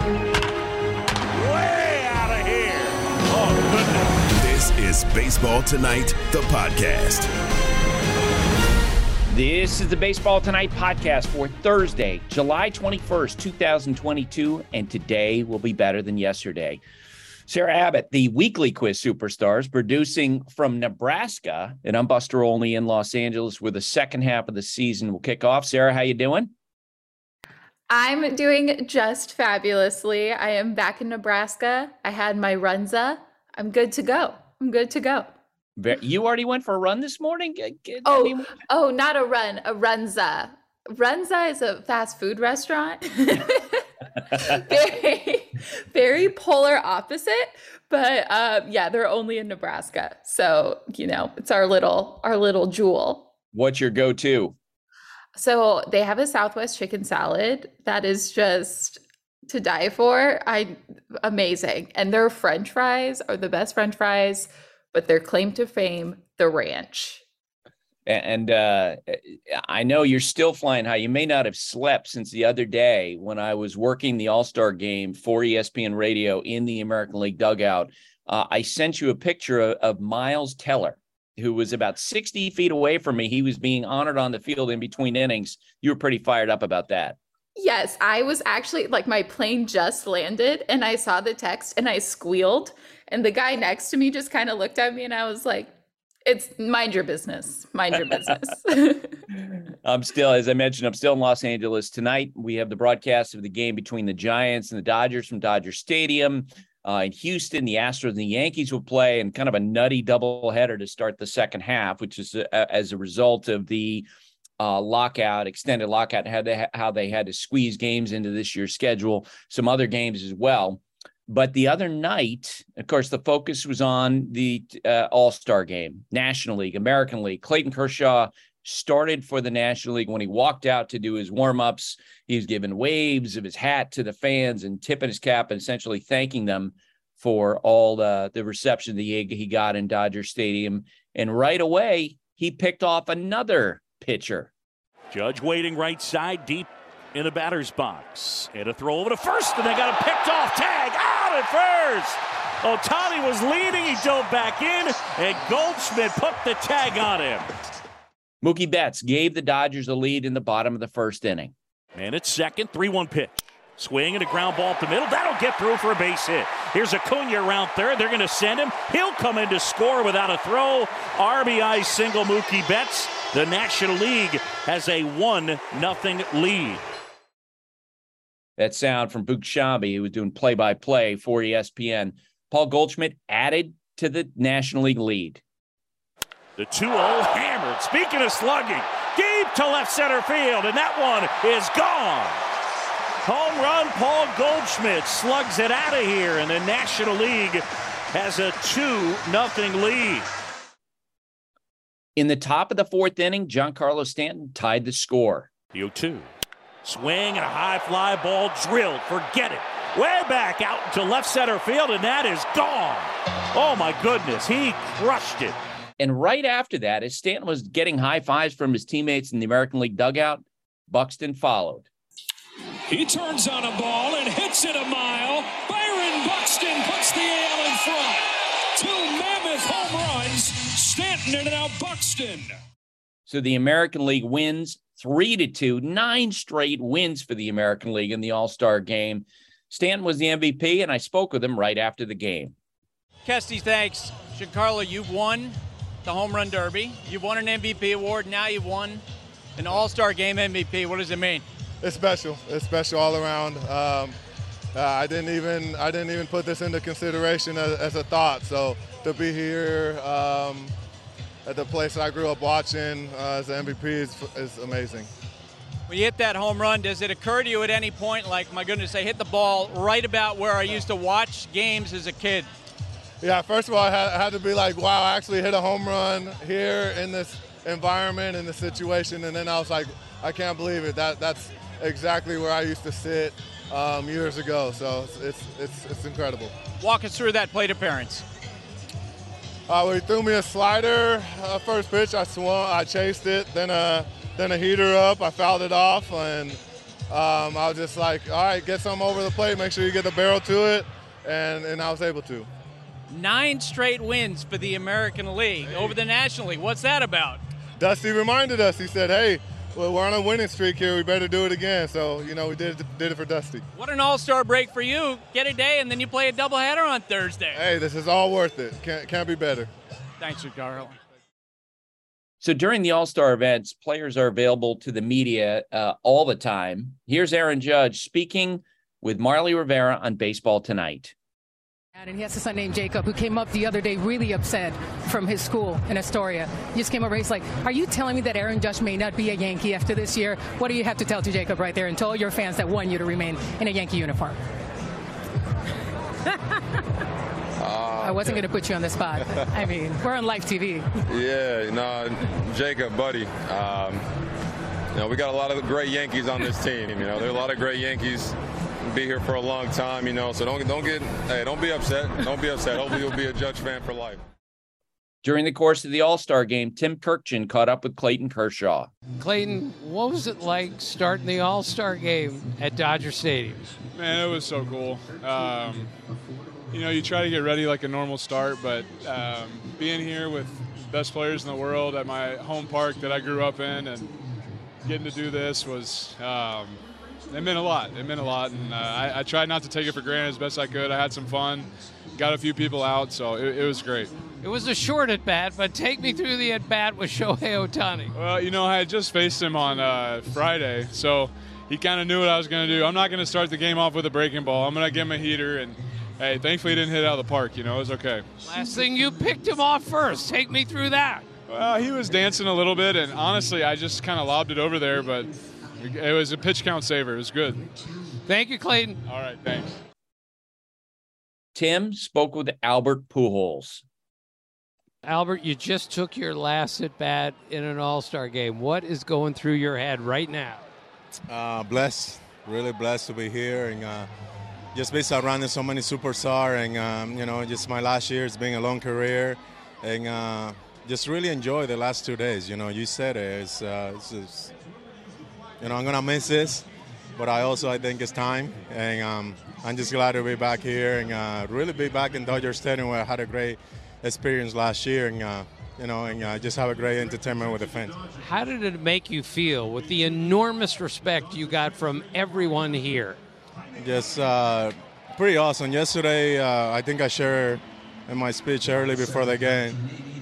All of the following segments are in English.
Way out of here. Oh, goodness. This is Baseball Tonight, the podcast. This is the Baseball Tonight podcast for Thursday, July 21st, 2022, and today will be better than yesterday. Sarah Abbott, the weekly quiz superstars, producing from Nebraska, and I'm Buster Olney in Los Angeles, where the second half of the season will kick off. Sarah, how you doing? I'm doing just fabulously. I am back in Nebraska. I had my runza. I'm good to go. You already went for a run this morning? Not a run, a runza. Runza is a fast food restaurant. very polar opposite, but they're only in Nebraska. So, it's our little jewel. What's your go-to? So they have a Southwest chicken salad that is just to die for. Amazing. And their French fries are the best French fries, but their claim to fame, the ranch. And I know you're still flying high. You may not have slept since the other day when I was working the All-Star game for ESPN Radio in the American League dugout. I sent you a picture of Miles Teller, who was about 60 feet away from me. He was being honored on the field in between innings. You were pretty fired up about that. Yes, I was actually, my plane just landed and I saw the text and I squealed. And the guy next to me just kind of looked at me and I was like, it's mind your business. Mind your business. As I mentioned, I'm still in Los Angeles tonight. We have the broadcast of the game between the Giants and the Dodgers from Dodger Stadium. In Houston, the Astros and the Yankees will play, and kind of a nutty doubleheader to start the second half, which is as a result of the extended lockout, how they had to squeeze games into this year's schedule, some other games as well. But the other night, of course, the focus was on the All-Star game, National League, American League. Clayton Kershaw started for the National League. When he walked out to do his warm-ups, he was giving waves of his hat to the fans and tipping his cap and essentially thanking them for all the reception that he got in Dodger Stadium. And right away, he picked off another pitcher. Judge waiting right side, deep in the batter's box. And a throw over to first, and they got him picked off. Tag out at first. Ohtani was leading. He dove back in, and Goldschmidt put the tag on him. Mookie Betts gave the Dodgers a lead in the bottom of the first inning. And it's second, 3-1 pitch. Swing and a ground ball up the middle. That'll get through for a base hit. Here's Acuna around third. They're going to send him. He'll come in to score without a throw. RBI single Mookie Betts. The National League has a 1-0 lead. That sound from Boog Sciambi, who was doing play-by-play for ESPN. Paul Goldschmidt added to the National League lead. The 2-0 hammered. Speaking of slugging, deep to left center field, and that one is gone. Home run, Paul Goldschmidt slugs it out of here, and the National League has a 2-0 lead. In the top of the fourth inning, Giancarlo Stanton tied the score. The 0-2. Swing and a high fly ball drilled. Forget it. Way back out to left center field, and that is gone. Oh, my goodness. He crushed it. And right after that, as Stanton was getting high fives from his teammates in the American League dugout, Buxton followed. He turns on a ball and hits it a mile. Byron Buxton puts the AL in front. 2 mammoth home runs. Stanton and now Buxton. So the American League wins 3-2, 9 straight wins for the American League in the All-Star game. Stanton was the MVP, and I spoke with him right after the game. Kesty, thanks. Giancarlo, you've won the Home Run Derby. You've won an MVP award. Now you've won an All-Star game MVP. What does it mean? It's special. It's special all around. I didn't even put this into consideration as a thought. So to be here at the place I grew up watching as an MVP is amazing. When you hit that home run, does it occur to you at any point, like, my goodness, I hit the ball right about where I used to watch games as a kid? Yeah, first of all, I had to be like, wow, I actually hit a home run here in this environment, in this situation. And then I was like, I can't believe it. That's exactly where I used to sit years ago. So it's incredible. Walk us through that plate appearance. He threw me a slider, first pitch. I swung, I chased it, then a heater up. I fouled it off, and I was just like, all right, get something over the plate, make sure you get the barrel to it, and I was able to. 9 straight wins for the American League over the National League. What's that about? Dusty reminded us. He said, hey, well, we're on a winning streak here. We better do it again. So, we did it for Dusty. What an all-star break for you. Get a day, and then you play a doubleheader on Thursday. Hey, this is all worth it. Can't be better. Thanks, Giancarlo. So during the All-Star events, players are available to the media all the time. Here's Aaron Judge speaking with Marly Rivera on Baseball Tonight. And he has a son named Jacob who came up the other day really upset from his school in Astoria. He just came over. He's like, are you telling me that Aaron Judge may not be a Yankee after this year? What do you have to tell to Jacob right there and tell all your fans that want you to remain in a Yankee uniform? I wasn't going to put you on the spot. I mean, we're on live TV. Yeah, Jacob, buddy. We got a lot of great Yankees on this team. There are a lot of great Yankees. Be here for a long time, so don't be upset. Don't be upset. Hopefully you'll be a Judge fan for life. During the course of the All-Star game, Tim Kirkjian caught up with Clayton Kershaw. Clayton, what was it like starting the All-Star game at Dodger Stadium? Man, it was so cool. You try to get ready like a normal start, but being here with the best players in the world at my home park that I grew up in and getting to do this was it meant a lot. And I tried not to take it for granted as best I could. I had some fun, got a few people out, so it was great. It was a short at-bat, but take me through the at-bat with Shohei Ohtani. Well, I had just faced him on Friday, so he kind of knew what I was going to do. I'm not going to start the game off with a breaking ball. I'm going to give him a heater, and, hey, thankfully he didn't hit it out of the park. It was okay. Last thing, you picked him off first. Take me through that. Well, he was dancing a little bit, and honestly, I just kind of lobbed it over there, but it was a pitch count saver. It was good. Thank you, Clayton. All right, thanks. Tim spoke with Albert Pujols. Albert, you just took your last at-bat in an All-Star game. What is going through your head right now? Blessed, really blessed to be here, and just be surrounded so many superstars, and just my last year. It's been a long career, and just really enjoy the last 2 days. You said it. It's I'm gonna miss this, but I think it's time, and I'm just glad to be back here and really be back in Dodger Stadium, where I had a great experience last year, and just have a great entertainment with the fans. How did it make you feel with the enormous respect you got from everyone here? Just pretty awesome. Yesterday, I think I shared in my speech early before the game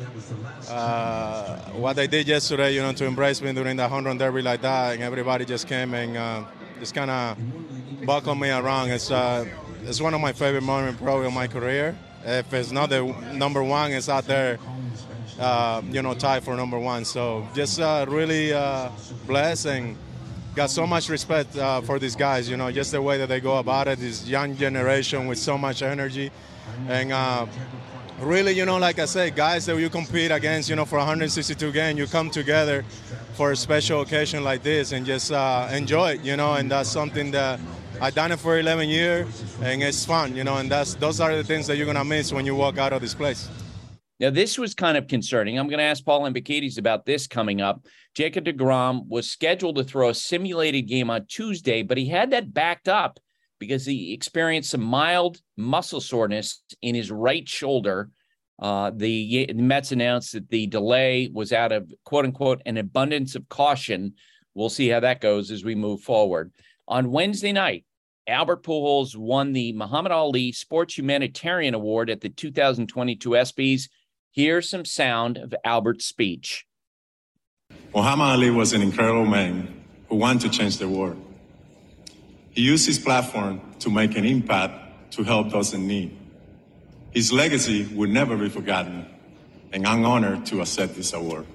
what they did yesterday, to embrace me during the home run derby like that, and everybody just came and just kind of buckled me around. It's one of my favorite moments probably in my career. If it's not the number one, it's out there, tied for number one. So just really blessed and got so much respect for these guys, just the way that they go about it, this young generation with so much energy. And really, like I say, guys that you compete against, for 162 games, you come together for a special occasion like this and just enjoy it, and that's something that I've done it for 11 years, and it's fun, and those are the things that you're going to miss when you walk out of this place. Now, this was kind of concerning. I'm going to ask Paul Hembekides about this coming up. Jacob deGrom was scheduled to throw a simulated game on Tuesday, but he had that backed up because he experienced some mild muscle soreness in his right shoulder. The Mets announced that the delay was out of, quote unquote, an abundance of caution. We'll see how that goes as we move forward. On Wednesday night, Albert Pujols won the Muhammad Ali Sports Humanitarian Award at the 2022 ESPYs. Here's some sound of Albert's speech. Muhammad Ali was an incredible man who wanted to change the world. He used his platform to make an impact to help those in need. His legacy will never be forgotten, and I'm honored to accept this award.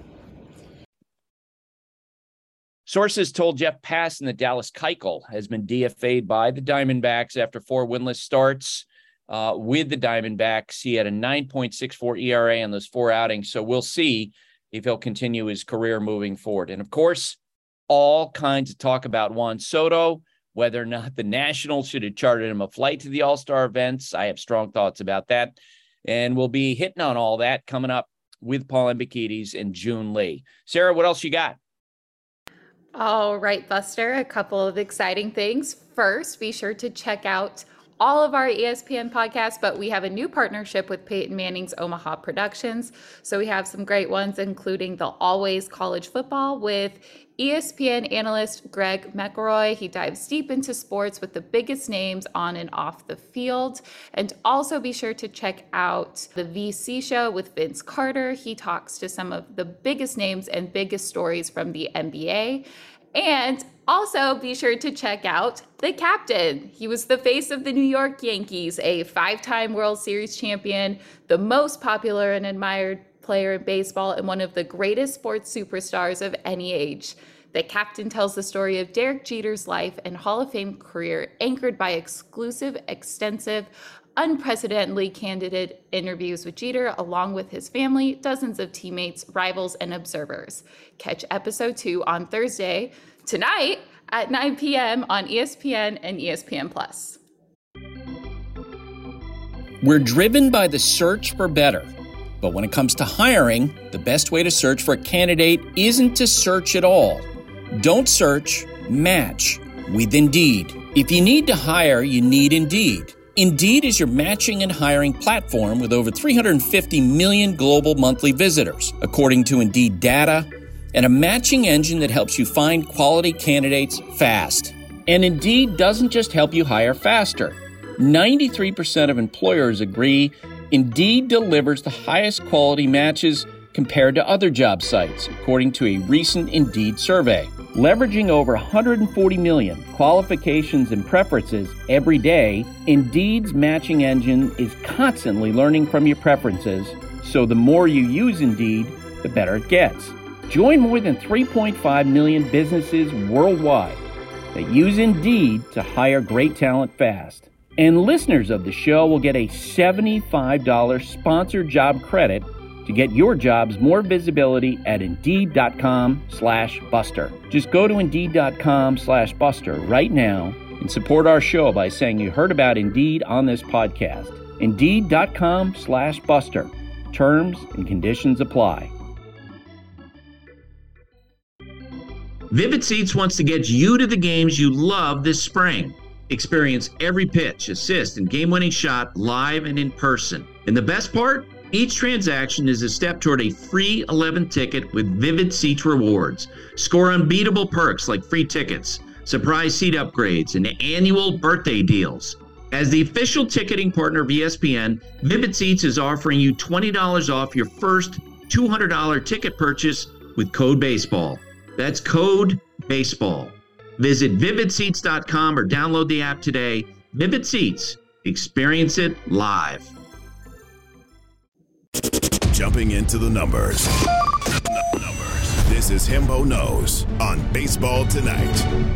Sources told Jeff Passan that Dallas Keuchel has been DFA'd by the Diamondbacks after 4 winless starts with the Diamondbacks. He had a 9.64 ERA on those 4 outings, so we'll see if he'll continue his career moving forward. And, of course, all kinds of talk about Juan Soto, whether or not the Nationals should have chartered him a flight to the All-Star events. I have strong thoughts about that. And we'll be hitting on all that coming up with Paul Hembekides and June Lee. Sarah, what else you got? All right, Buster, a couple of exciting things. First, be sure to check out all of our ESPN podcasts, but we have a new partnership with Peyton Manning's Omaha Productions. So we have some great ones, including the Always College Football with ESPN analyst Greg McElroy. He dives deep into sports with the biggest names on and off the field. And also be sure to check out the VC show with Vince Carter. He talks to some of the biggest names and biggest stories from the NBA. And also be sure to check out the captain. He was the face of the New York Yankees, a 5-time World Series champion, the most popular and admired player in baseball, and one of the greatest sports superstars of any age. The captain tells the story of Derek Jeter's life and Hall of Fame career, anchored by exclusive, extensive, unprecedentedly candid interviews with Jeter, along with his family, dozens of teammates, rivals, and observers. Catch episode 2 on Thursday, tonight at 9 p.m. on ESPN and ESPN+. We're driven by the search for better. But when it comes to hiring, the best way to search for a candidate isn't to search at all. Don't search, match with Indeed. If you need to hire, you need Indeed. Indeed is your matching and hiring platform with over 350 million global monthly visitors, according to Indeed data, and a matching engine that helps you find quality candidates fast. And Indeed doesn't just help you hire faster. 93% of employers agree Indeed delivers the highest quality matches compared to other job sites, according to a recent Indeed survey. Leveraging over 140 million qualifications and preferences every day, Indeed's matching engine is constantly learning from your preferences, so the more you use Indeed, the better it gets. Join more than 3.5 million businesses worldwide that use Indeed to hire great talent fast. And listeners of the show will get a $75 sponsored job credit to get your jobs more visibility at Indeed.com/Buster. Just go to Indeed.com/Buster right now and support our show by saying you heard about Indeed on this podcast. Indeed.com/Buster. Terms and conditions apply. Vivid Seats wants to get you to the games you love this spring. Experience every pitch, assist, and game-winning shot live and in person. And the best part? Each transaction is a step toward a free 11th ticket with Vivid Seats rewards. Score unbeatable perks like free tickets, surprise seat upgrades, and annual birthday deals. As the official ticketing partner of ESPN, Vivid Seats is offering you $20 off your first $200 ticket purchase with code BASEBALL. That's code BASEBALL. Visit VividSeats.com or download the app today. Vivid Seats. Experience it live. Jumping into the numbers. This is Hembo Knows on Baseball Tonight.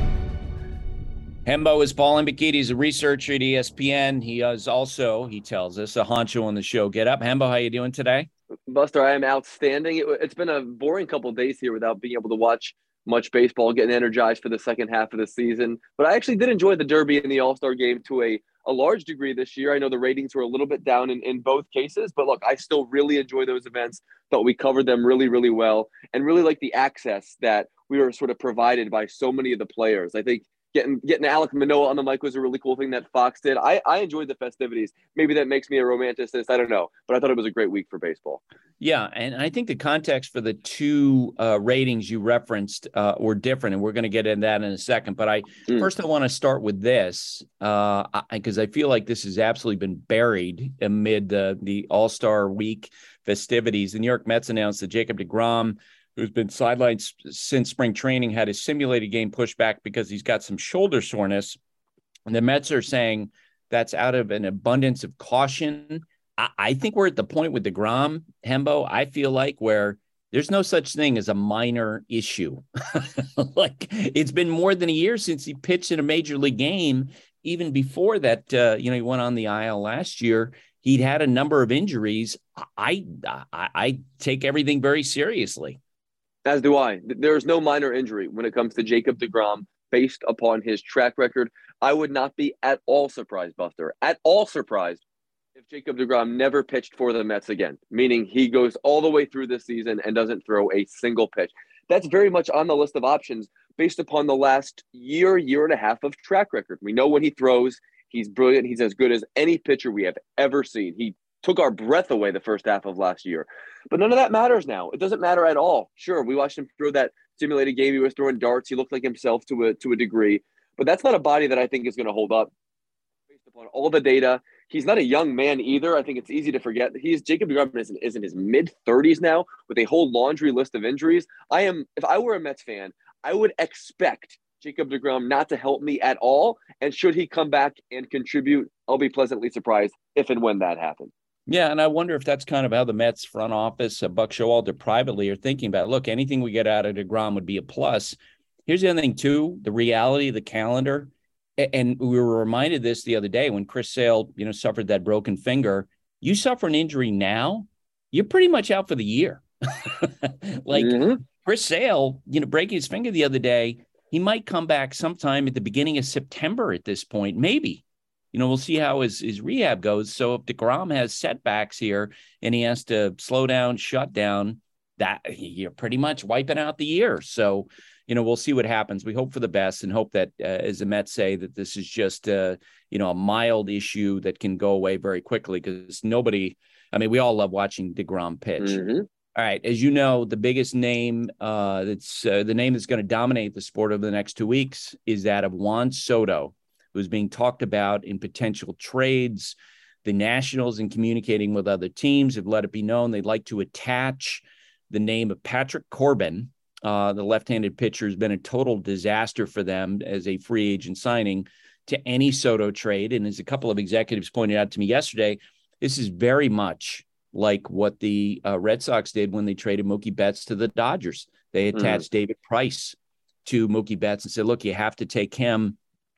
Hembo is Paul Hembekides. He's a researcher at ESPN. He is also, he tells us, a honcho on the show. Get up. Hembo, how you doing today? Buster, I am outstanding. It's been a boring couple of days here without being able to watch much baseball, getting energized for the second half of the season. But I actually did enjoy the Derby and the All-Star game to a large degree this year. I know the ratings were a little bit down in both cases, but look, I still really enjoy those events. Thought we covered them really, really well, and really like the access that we were sort of provided by so many of the players. I think getting Alek Manoah on the mic was a really cool thing that Fox did. I enjoyed the festivities. Maybe that makes me a romanticist. I don't know, but I thought it was a great week for baseball. Yeah, and I think the context for the two ratings you referenced were different, and we're going to get into that in a second. But first I want to start with this, because I feel like this has absolutely been buried amid the All-Star Week festivities. The New York Mets announced that Jacob deGrom, who's been sidelined since spring training, had his simulated game pushed back because he's got some shoulder soreness. And the Mets are saying that's out of an abundance of caution. I think we're at the point with deGrom, Hembo, I feel like, where there's no such thing as a minor issue. Like, it's been more than a year since he pitched in a major league game. Even before that, he went on the IL last year. He'd had a number of injuries. I take everything very seriously. As do I. There's no minor injury when it comes to Jacob deGrom based upon his track record. I would not be at all surprised, Buster, at all surprised if Jacob deGrom never pitched for the Mets again, meaning he goes all the way through this season and doesn't throw a single pitch. That's very much on the list of options, based upon the last year and a half of track record. We know when he throws, he's brilliant. He's as good as any pitcher we have ever seen. He took our breath away the first half of last year. But none of that matters now. It doesn't matter at all. Sure, we watched him throw that simulated game. He was throwing darts. He looked like himself to a degree. But that's not a body that I think is going to hold up based upon all the data. He's not a young man either. I think it's easy to forget. Jacob deGrom is in his mid-30s now with a whole laundry list of injuries. If I were a Mets fan, I would expect Jacob deGrom not to help me at all. And should he come back and contribute, I'll be pleasantly surprised if and when that happens. Yeah, and I wonder if that's kind of how the Mets front office, Buck Showalter privately, are thinking about, look, anything we get out of deGrom would be a plus. Here's the other thing, too, the reality of the calendar. And we were reminded this the other day when Chris Sale, suffered that broken finger. You suffer an injury now, you're pretty much out for the year. Chris Sale, breaking his finger the other day, he might come back sometime at the beginning of September at this point, maybe. We'll see how his rehab goes. So if deGrom has setbacks here and he has to slow down, shut down, that you're pretty much wiping out the year. So, we'll see what happens. We hope for the best and hope that, as the Mets say, that this is just, a mild issue that can go away very quickly because we all love watching deGrom pitch. Mm-hmm. All right. As you know, the biggest name that's the name that's going to dominate the sport over the next 2 weeks is that of Juan Soto, who's being talked about in potential trades. The Nationals, in communicating with other teams, have let it be known they'd like to attach the name of Patrick Corbin. The left-handed pitcher has been a total disaster for them as a free agent signing to any Soto trade. And as a couple of executives pointed out to me yesterday, this is very much like what the Red Sox did when they traded Mookie Betts to the Dodgers. They attached David Price to Mookie Betts and said, look, you have to take him.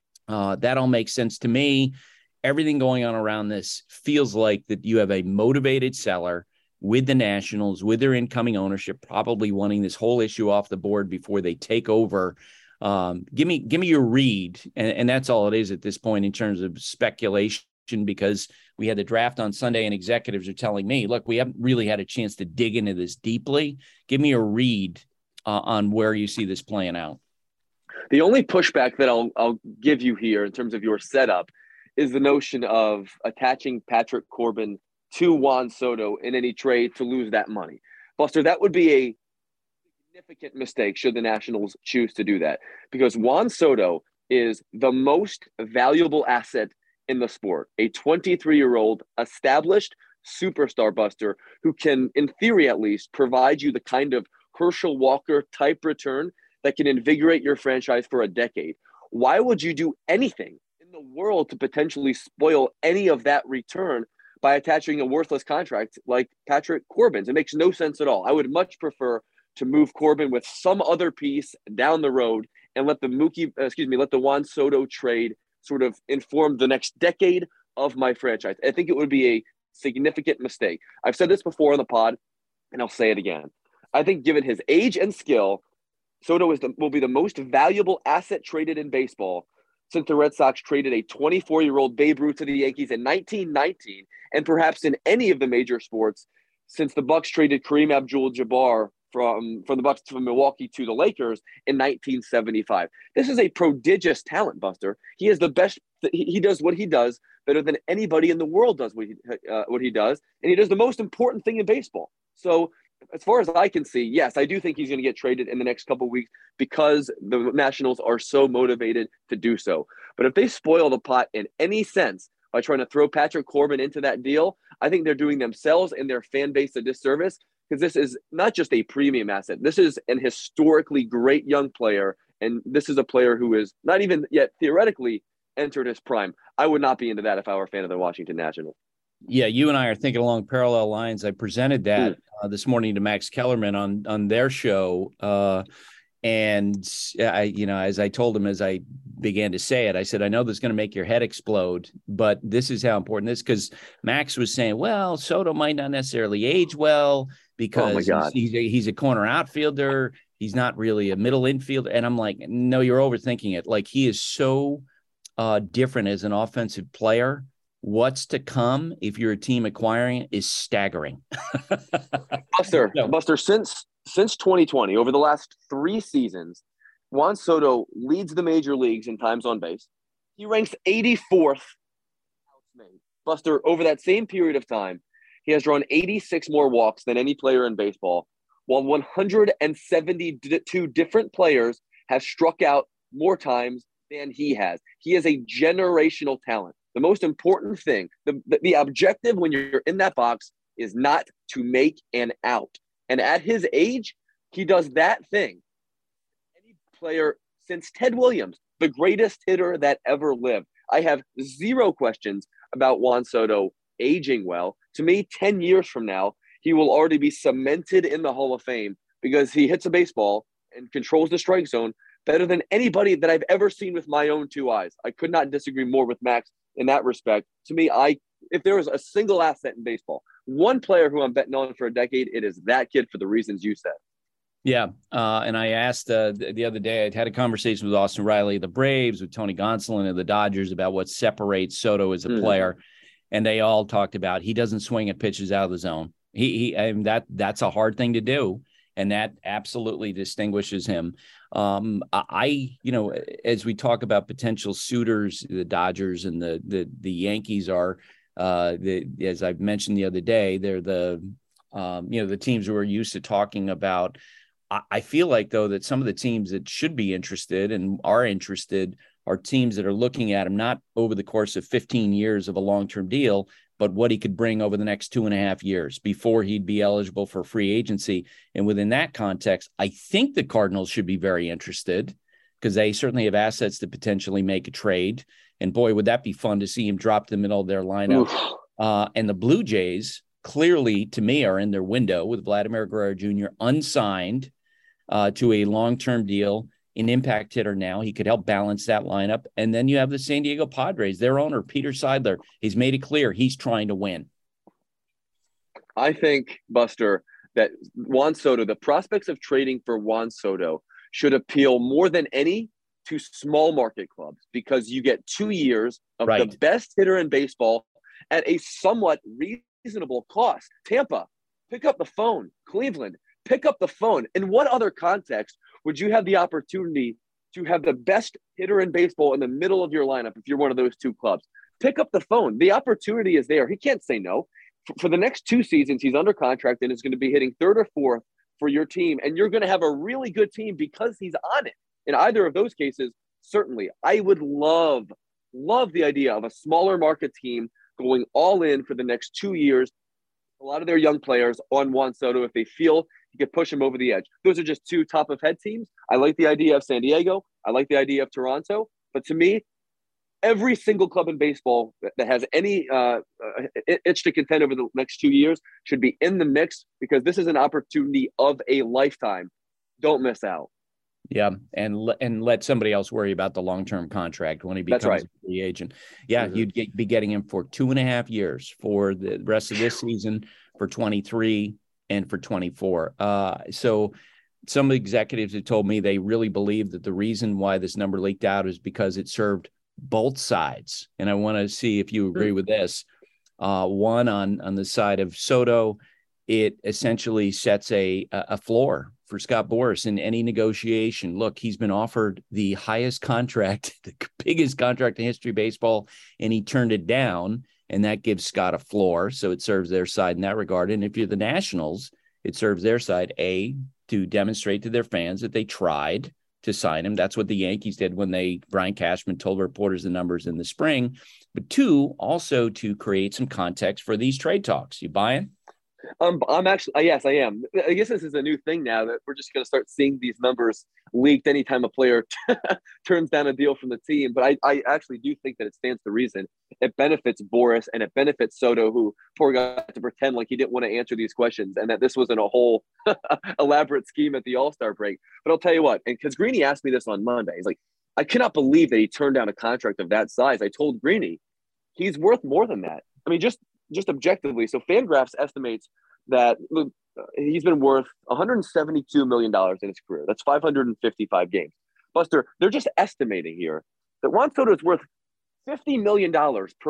That all makes sense to me. Everything going on around this feels like that you have a motivated seller with the Nationals, with their incoming ownership, probably wanting this whole issue off the board before they take over. Give me your read. And that's all it is at this point in terms of speculation, because we had the draft on Sunday and executives are telling me, look, we haven't really had a chance to dig into this deeply. Give me a read on where you see this playing out. The only pushback that I'll give you here in terms of your setup is the notion of attaching Patrick Corbin to Juan Soto in any trade to lose that money. Buster, that would be a significant mistake should the Nationals choose to do that, because Juan Soto is the most valuable asset in the sport, a 23-year-old established superstar, Buster, who can, in theory at least, provide you the kind of Herschel Walker type return that can invigorate your franchise for a decade. Why would you do anything in the world to potentially spoil any of that return by attaching a worthless contract like Patrick Corbin's? It makes no sense at all. I would much prefer to move Corbin with some other piece down the road and let the Juan Soto trade sort of inform the next decade of my franchise. I think it would be a significant mistake. I've said this before on the pod, and I'll say it again. I think given his age and skill, Soto will be the most valuable asset traded in baseball since the Red Sox traded a 24-year-old Babe Ruth to the Yankees in 1919, and perhaps in any of the major sports since the Bucks traded Kareem Abdul-Jabbar from the Bucks to Milwaukee to the Lakers in 1975. This is a prodigious talent, Buster. He is the best. He does what he does better than anybody in the world does what he does, and he does the most important thing in baseball. So, as far as I can see, yes, I do think he's going to get traded in the next couple of weeks because the Nationals are so motivated to do so. But if they spoil the pot in any sense by trying to throw Patrick Corbin into that deal, I think they're doing themselves and their fan base a disservice, because this is not just a premium asset. This is an historically great young player, and this is a player who is not even yet theoretically entered his prime. I would not be into that if I were a fan of the Washington Nationals. Yeah, you and I are thinking along parallel lines. I presented that this morning to Max Kellerman on their show. And as I told him, as I began to say it, I said, I know this is going to make your head explode, but this is how important this is, because Max was saying, well, Soto might not necessarily age well because he's a corner outfielder. He's not really a middle infielder. And I'm like, no, you're overthinking it. Like, he is so different as an offensive player. What's to come if you're a team acquiring it is staggering. Buster, since 2020, over the last 3 seasons, Juan Soto leads the major leagues in times on base. He ranks 84th. Buster, over that same period of time, he has drawn 86 more walks than any player in baseball, while 172 different players have struck out more times than he has. He is a generational talent. The most important thing, the objective when you're in that box is not to make an out. And at his age, he does that thing. Any player since Ted Williams, the greatest hitter that ever lived. I have zero questions about Juan Soto aging well. To me, 10 years from now, he will already be cemented in the Hall of Fame because he hits a baseball and controls the strike zone better than anybody that I've ever seen with my own two eyes. I could not disagree more with Max in that respect. To me, if there was a single asset in baseball, one player who I'm betting on for a decade, it is that kid for the reasons you said. Yeah, and I asked the other day, I'd had a conversation with Austin Riley of the Braves, with Tony Gonsolin of the Dodgers about what separates Soto as a player, and they all talked about he doesn't swing at pitches out of the zone. That's a hard thing to do, and that absolutely distinguishes him. As we talk about potential suitors, the Dodgers and the Yankees are, as I've mentioned the other day, they're the teams who are used to talking about. I feel like, though, that some of the teams that should be interested and are interested are teams that are looking at him not over the course of 15 years of a long-term deal, but what he could bring over the next 2.5 years before he'd be eligible for free agency. And within that context, I think the Cardinals should be very interested because they certainly have assets to potentially make a trade. And boy, would that be fun to see him drop the middle of their lineup. And the Blue Jays clearly, to me, are in their window with Vladimir Guerrero Jr. unsigned to a long-term deal, an impact hitter now. He could help balance that lineup. And then you have the San Diego Padres, their owner, Peter Seidler. He's made it clear he's trying to win. I think, Buster, that Juan Soto, the prospects of trading for Juan Soto should appeal more than any to small market clubs because you get 2 years of the best hitter in baseball at a somewhat reasonable cost. Tampa, pick up the phone. Cleveland, pick up the phone. In what other context would you have the opportunity to have the best hitter in baseball in the middle of your lineup if you're one of those two clubs? Pick up the phone. The opportunity is there. He can't say no. For the next 2 seasons, he's under contract and is going to be hitting 3rd or 4th for your team, and you're going to have a really good team because he's on it. In either of those cases, certainly, I would love the idea of a smaller market team going all in for the next 2 years. A lot of their young players on Juan Soto if they feel he could push him over the edge. Those are just 2 top-of-head teams. I like the idea of San Diego. I like the idea of Toronto. But to me, every single club in baseball that has any itch to contend over the next 2 years should be in the mix because this is an opportunity of a lifetime. Don't miss out. Yeah, and let somebody else worry about the long-term contract when he becomes a free agent. Yeah, you'd be getting him for 2.5 years for the rest of this season, for 23 and for 24. So some executives have told me they really believe that the reason why this number leaked out is because it served both sides. And I want to see if you agree with this. One, on the side of Soto, it essentially sets a floor for Scott Boras in any negotiation. Look, he's been offered the highest contract, the biggest contract in history of baseball, and he turned it down, and that gives Scott a floor. So it serves their side in that regard. And if you're the Nationals, it serves their side, A, to demonstrate to their fans that they tried to sign him. That's what the Yankees did when Brian Cashman told reporters the numbers in the spring. But 2, also to create some context for these trade talks. You buying? I'm actually, yes, I am. I guess this is a new thing now that we're just going to start seeing these numbers leaked anytime a player turns down a deal from the team. But I actually do think that it stands to reason. It benefits Boras and it benefits Soto, who poor guy had to pretend like he didn't want to answer these questions and that this wasn't a whole elaborate scheme at the All-Star break. But I'll tell you what, and because Greeny asked me this on Monday, he's like, I cannot believe that he turned down a contract of that size. I told Greeny, he's worth more than that. I mean, just objectively. So Fangraphs estimates that he's been worth $172 million in his career. That's 555 games. Buster, they're just estimating here that Juan Soto is worth $50 million per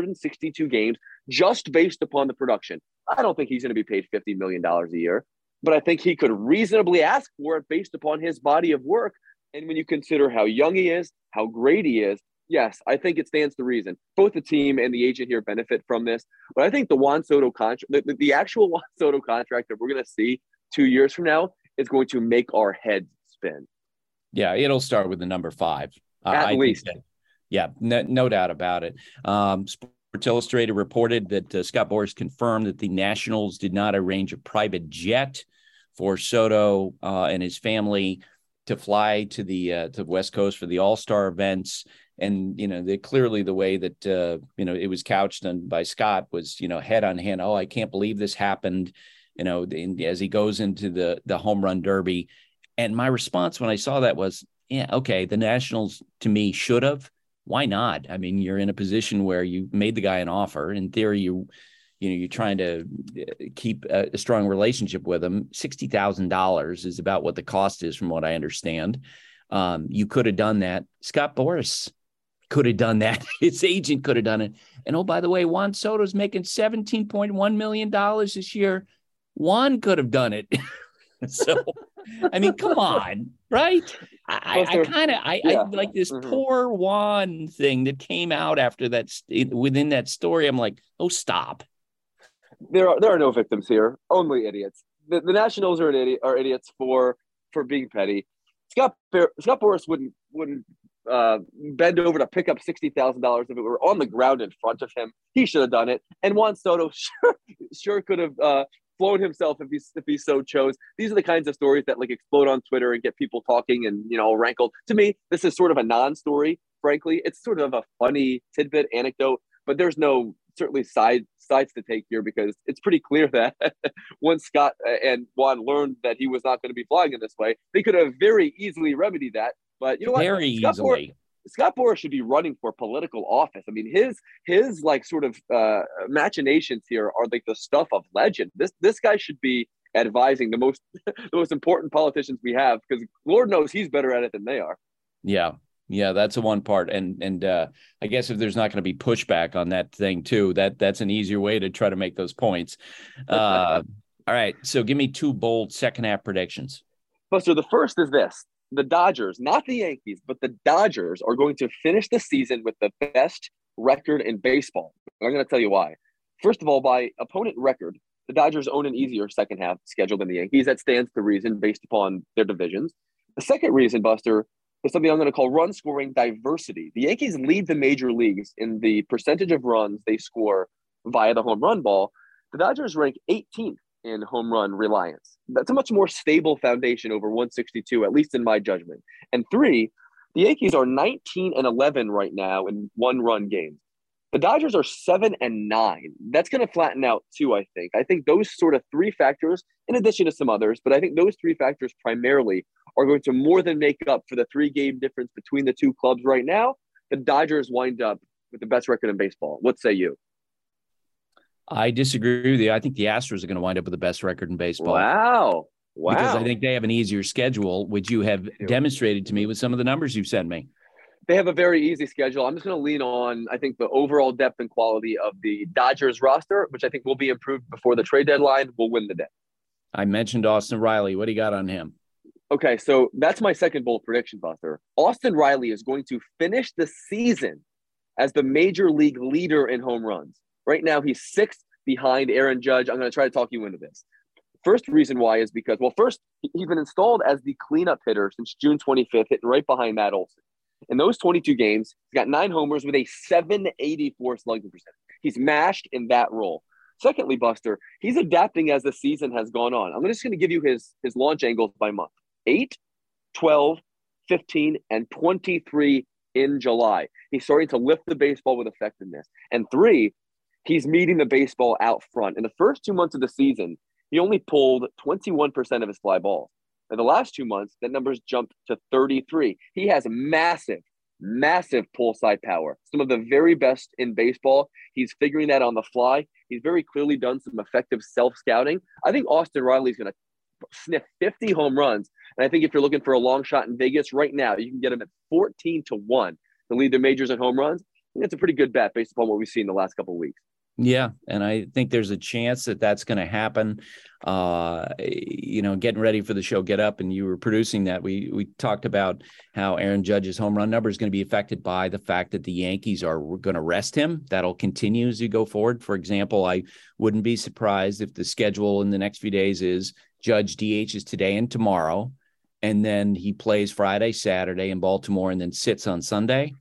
162 games just based upon the production. I don't think he's going to be paid $50 million a year, but I think he could reasonably ask for it based upon his body of work And when you consider how young he is, how great he is, yes, I think it stands to reason. Both the team and the agent here benefit from this. But I think the Juan Soto contract, the actual Juan Soto contract that we're going to see 2 years from now is going to make our heads spin. Yeah, it'll start with the number 5. At least. No doubt about it. Sports Illustrated reported that Scott Boras confirmed that the Nationals did not arrange a private jet for Soto and his family to fly to the West Coast for the All-Star events. And, clearly the way that, it was couched by Scott was, head on hand. Oh, I can't believe this happened, as he goes into the home run derby. And my response when I saw that was, yeah, okay, the Nationals to me should have. Why not? I mean, you're in a position where you made the guy an offer. In theory, you're trying to keep a strong relationship with him. $60,000 is about what the cost is, from what I understand. You could have done that. Scott Boras could have done that. His agent could have done it. And oh, by the way, Juan Soto's making $17.1 million this year. Juan could have done it. So, I mean, come on, right? I like this poor Juan thing that came out after that within that story. I'm like, oh, stop. There are no victims here, only idiots. The Nationals are idiots for being petty. Scott Boras wouldn't bend over to pick up $60,000 if it were on the ground in front of him. He should have done it. And Juan Soto sure could have flown himself if he so chose. These are the kinds of stories that explode on Twitter and get people talking and rankled. To me, this is sort of a non-story. Frankly, it's sort of a funny tidbit anecdote, but there's no certainly sides to take here, because it's pretty clear that once Scott and Juan learned that he was not going to be flying in this way, they could have very easily remedied that. But you know what? Very easily. Scott Boras should be running for political office. I mean, his sort of machinations here are the stuff of legend. This guy should be advising the most important politicians we have, because Lord knows he's better at it than they are. Yeah, that's the one part. And I guess if there's not going to be pushback on that thing too, that's an easier way to try to make those points. All right, so give me 2 bold second half predictions. Buster, the first is this. The Dodgers, not the Yankees, but the Dodgers are going to finish the season with the best record in baseball. I'm going to tell you why. First of all, by opponent record, the Dodgers own an easier second half schedule than the Yankees. That stands to reason based upon their divisions. The second reason, Buster, is something I'm going to call run scoring diversity. The Yankees lead the major leagues in the percentage of runs they score via the home run ball. The Dodgers rank 18th in home run reliance. That's a much more stable foundation over 162, at least in my judgment. And 3, the Yankees are 19-11 right now in one-run games. The Dodgers are 7-9. That's going to flatten out too, I think. I think those sort of 3 factors, in addition to some others, but I think those 3 factors primarily are going to more than make up for the 3-game difference between the 2 clubs right now. The Dodgers wind up with the best record in baseball. What say you? I disagree with you. I think the Astros are going to wind up with the best record in baseball. Wow. Because I think they have an easier schedule, which you have demonstrated to me with some of the numbers you've sent me. They have a very easy schedule. I'm just going to lean on, I think, the overall depth and quality of the Dodgers roster, which I think will be improved before the trade deadline. Will win the day. I mentioned Austin Riley. What do you got on him? Okay, so that's my second bold prediction, Buster. Austin Riley is going to finish the season as the major league leader in home runs. Right now, he's 6th behind Aaron Judge. I'm going to try to talk you into this. First reason why is because, well, first, he's been installed as the cleanup hitter since June 25th, hitting right behind Matt Olson. In those 22 games, he's got 9 homers with a 784 slugging percentage. He's mashed in that role. Secondly, Buster, he's adapting as the season has gone on. I'm just going to give you his launch angles by month. 8, 12, 15, and 23 in July. He's starting to lift the baseball with effectiveness. And 3, he's meeting the baseball out front. In the first 2 months of the season, he only pulled 21% of his fly balls. In the last 2 months, that number's jumped to 33. He has massive pull side power. Some of the very best in baseball. He's figuring that on the fly. He's very clearly done some effective self-scouting. I think Austin Riley's going to sniff 50 home runs. And I think if you're looking for a long shot in Vegas right now, you can get him at 14-1 to lead the majors in home runs. I think that's a pretty good bet based upon what we've seen the last couple of weeks. Yeah, and I think there's a chance that that's going to happen. Getting ready for the show Get Up, and you were producing that. We talked about how Aaron Judge's home run number is going to be affected by the fact that the Yankees are going to rest him. That'll continue as you go forward. For example, I wouldn't be surprised if the schedule in the next few days is Judge DHs today and tomorrow, and then he plays Friday, Saturday in Baltimore, and then sits on Sunday.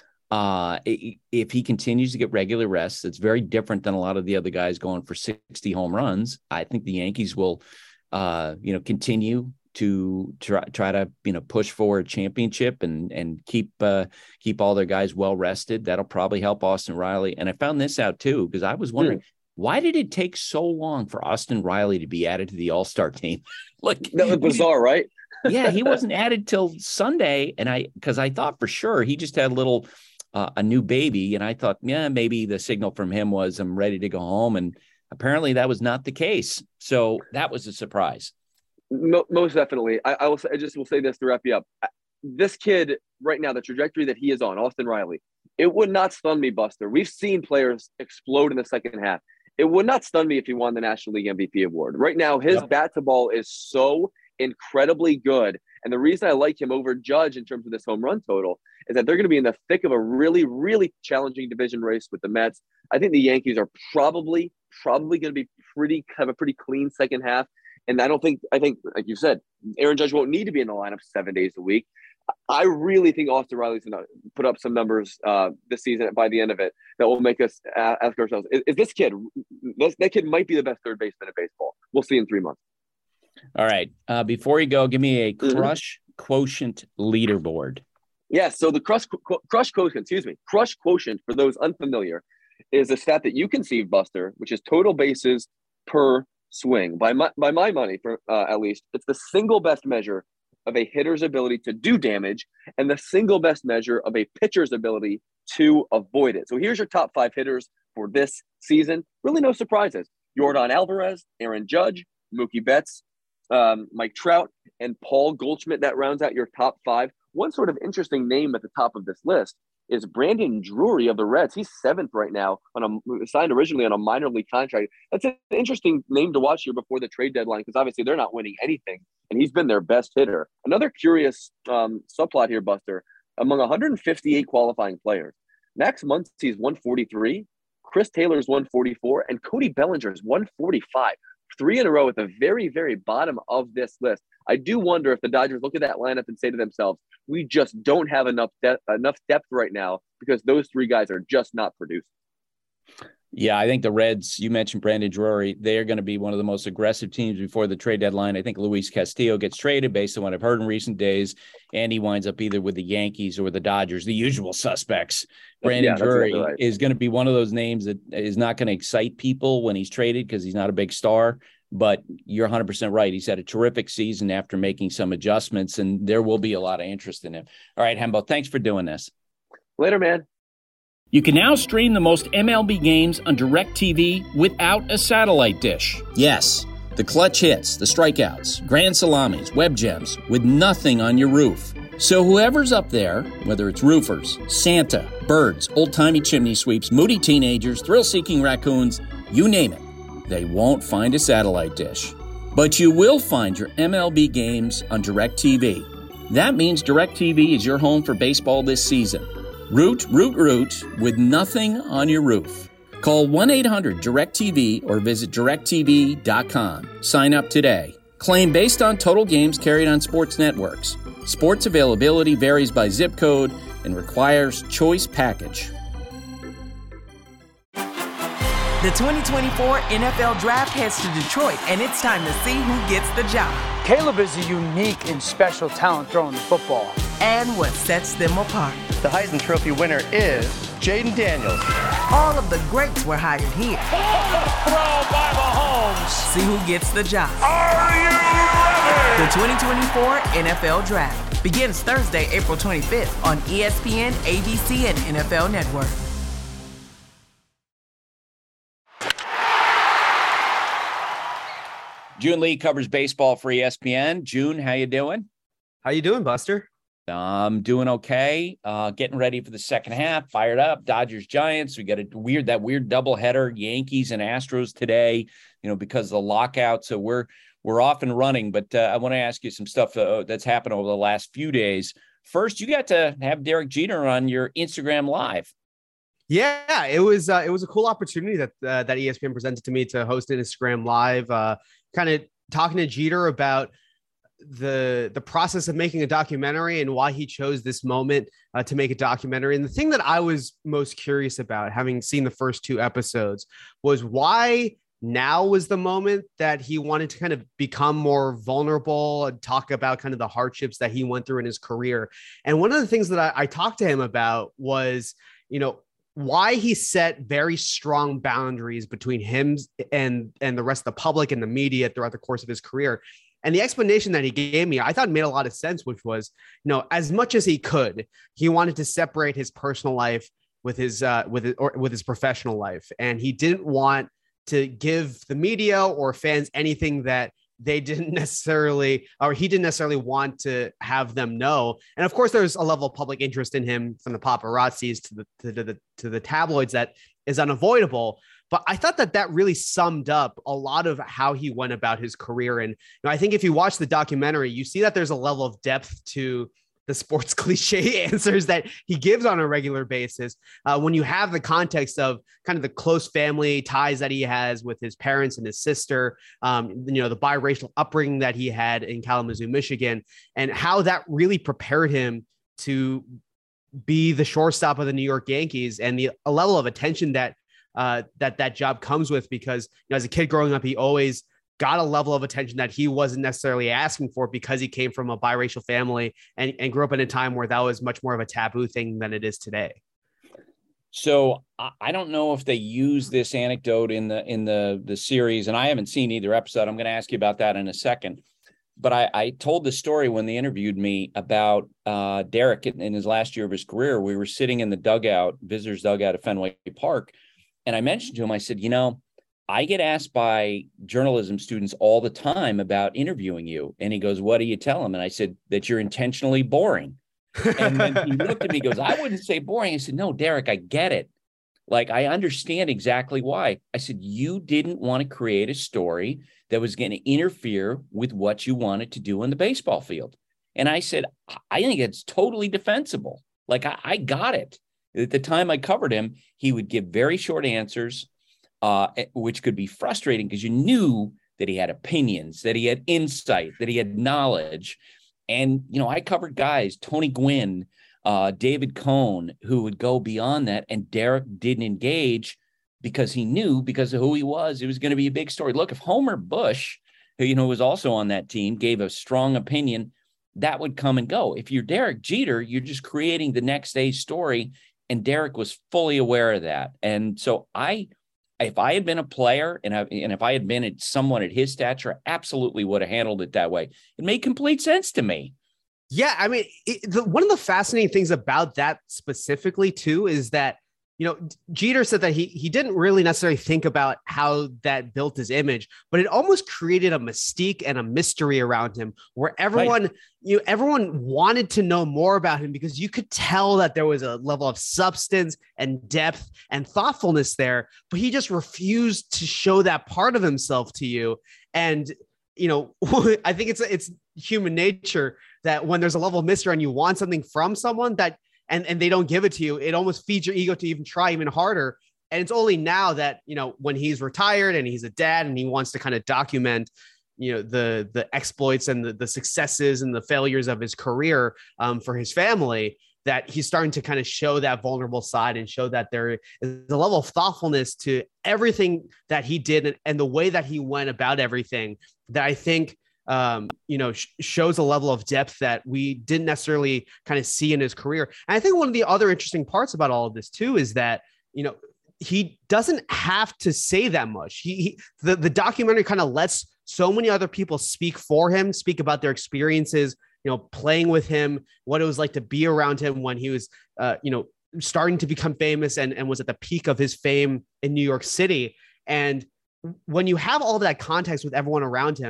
If he continues to get regular rest, it's very different than a lot of the other guys going for 60 home runs. I think the Yankees will, continue to try to, push for a championship and keep all their guys well rested. That'll probably help Austin Riley. And I found this out too, because I was wondering, why did it take so long for Austin Riley to be added to the All-Star team? That was bizarre, right? Yeah, he wasn't added till Sunday. And because I thought for sure he just had a new baby. And I thought, maybe the signal from him was I'm ready to go home. And apparently that was not the case. So that was a surprise. Most definitely. I just will say this to wrap you up. This kid right now, the trajectory that he is on, Austin Riley, it would not stun me, Buster. We've seen players explode in the second half. It would not stun me if he won the National League MVP award. Right now, his bat to ball is so incredibly good. And the reason I like him over Judge in terms of this home run total is that they're going to be in the thick of a really, really challenging division race with the Mets. I think the Yankees are probably going to be have a pretty clean second half. And I think, like you said, Aaron Judge won't need to be in the lineup 7 days a week. I really think Austin Riley's going to put up some numbers this season by the end of it that will make us ask ourselves, is this kid, that kid might be the best third baseman in baseball. We'll see in 3 months. All right. Before you go, give me a crush quotient leaderboard. Yes. So the crush quotient, for those unfamiliar, is a stat that you conceive, Buster, which is total bases per swing. By my money, for at least, it's the single best measure of a hitter's ability to do damage and the single best measure of a pitcher's ability to avoid it. So here's your top 5 hitters for this season. Really no surprises. Yordan Alvarez, Aaron Judge, Mookie Betts, Mike Trout, and Paul Goldschmidt. That rounds out your top 5. One sort of interesting name at the top of this list is Brandon Drury of the Reds. He's 7th right now, signed originally on a minor league contract. That's an interesting name to watch here before the trade deadline, because obviously they're not winning anything, and he's been their best hitter. Another curious subplot here, Buster, among 158 qualifying players, Max Muncy's 143, Chris Taylor's 144, and Cody Bellinger's 145. 3 in a row at the very, very bottom of this list. I do wonder if the Dodgers look at that lineup and say to themselves, we just don't have enough depth right now because those 3 guys are just not producing. Yeah, I think the Reds, you mentioned Brandon Drury, they are going to be one of the most aggressive teams before the trade deadline. I think Luis Castillo gets traded based on what I've heard in recent days, and he winds up either with the Yankees or the Dodgers, the usual suspects. Brandon Drury exactly right. Is going to be one of those names that is not going to excite people when he's traded because he's not a big star. But you're 100% right. He's had a terrific season after making some adjustments, and there will be a lot of interest in him. All right, Hembo, thanks for doing this. Later, man. You can now stream the most MLB games on DirecTV without a satellite dish. Yes, the clutch hits, the strikeouts, grand salamis, web gems, with nothing on your roof. So whoever's up there, whether it's roofers, Santa, birds, old-timey chimney sweeps, moody teenagers, thrill-seeking raccoons, you name it, they won't find a satellite dish. But you will find your MLB games on DirecTV. That means DirecTV is your home for baseball this season. Root with nothing on your roof. Call 1-800-DIRECTV or visit directtv.com. Sign up today. Claim based on total games carried on sports networks. Sports availability varies by zip code and requires choice package. The 2024 NFL Draft heads to Detroit, and it's time to see who gets the job. Caleb is a unique and special talent throwing the football. And what sets them apart. The Heisman Trophy winner is Jaden Daniels. All of the greats were hired here. Throw by Mahomes. See who gets the job. Are you ready? The 2024 NFL Draft begins Thursday, April 25th on ESPN, ABC, and NFL Network. June Lee covers baseball for ESPN. June, how you doing? How you doing, Buster? I'm doing okay. Getting ready for the second half. Fired up. Dodgers Giants. We got that weird doubleheader. Yankees and Astros today. Because of the lockout. So we're off and running. But I want to ask you some stuff that's happened over the last few days. First, you got to have Derek Jeter on your Instagram Live. Yeah, it was a cool opportunity that ESPN presented to me to host an Instagram Live, kind of talking to Jeter about the process of making a documentary and why he chose this moment to make a documentary. And the thing that I was most curious about, having seen the first 2 episodes, was why now was the moment that he wanted to kind of become more vulnerable and talk about kind of the hardships that he went through in his career. And one of the things that I talked to him about was, why he set very strong boundaries between him and the rest of the public and the media throughout the course of his career. And the explanation that he gave me, I thought made a lot of sense, which was, as much as he could, he wanted to separate his personal life with his professional life. And he didn't want to give the media or fans anything that he didn't necessarily want to have them know. And of course, there's a level of public interest in him, from the paparazzis to the tabloids, that is unavoidable. But I thought that really summed up a lot of how he went about his career. And I think if you watch the documentary, you see that there's a level of depth to the sports cliche answers that he gives on a regular basis. When you have the context of kind of the close family ties that he has with his parents and his sister, the biracial upbringing that he had in Kalamazoo, Michigan, and how that really prepared him to be the shortstop of the New York Yankees, and a level of attention that job comes with, because as a kid growing up, he always got a level of attention that he wasn't necessarily asking for, because he came from a biracial family and grew up in a time where that was much more of a taboo thing than it is today. So I don't know if they use this anecdote in the series, and I haven't seen either episode. I'm going to ask you about that in a second. But I told the story when they interviewed me about Derek in his last year of his career. We were sitting in the visitors dugout at Fenway Park, and I mentioned to him, I said, I get asked by journalism students all the time about interviewing you. And he goes, what do you tell them? And I said, that you're intentionally boring. And then he looked at me, goes, I wouldn't say boring. I said, no, Derek, I get it. Like, I understand exactly why. I said, you didn't want to create a story that was going to interfere with what you wanted to do on the baseball field. And I said, I think it's totally defensible. Like, I got it. At the time I covered him, he would give very short answers, which could be frustrating, because you knew that he had opinions, that he had insight, that he had knowledge. And, I covered guys, Tony Gwynn, David Cohn, who would go beyond that. And Derek didn't engage because he knew, because of who he was, it was going to be a big story. Look, if Homer Bush, who, was also on that team, gave a strong opinion, that would come and go. If you're Derek Jeter, you're just creating the next day's story. And Derek was fully aware of that. And so if I had been a player and if I had been someone at his stature, absolutely would have handled it that way. It made complete sense to me. Yeah. I mean, one of the fascinating things about that specifically too, is that, Jeter said that he didn't really necessarily think about how that built his image, but it almost created a mystique and a mystery around him, where everyone wanted to know more about him, because you could tell that there was a level of substance and depth and thoughtfulness there, but he just refused to show that part of himself to you. And, I think it's human nature that when there's a level of mystery and you want something from someone that, and they don't give it to you, it almost feeds your ego to even try even harder. And it's only now that, when he's retired and he's a dad and he wants to kind of document, the exploits and the successes and the failures of his career for his family, that he's starting to kind of show that vulnerable side and show that there is a level of thoughtfulness to everything that he did and the way that he went about everything, that I think shows a level of depth that we didn't necessarily kind of see in his career. And I think one of the other interesting parts about all of this too is that, he doesn't have to say that much. The documentary kind of lets so many other people speak for him, speak about their experiences, playing with him, what it was like to be around him when he was, starting to become famous and was at the peak of his fame in New York City. And when you have all of that context with everyone around him,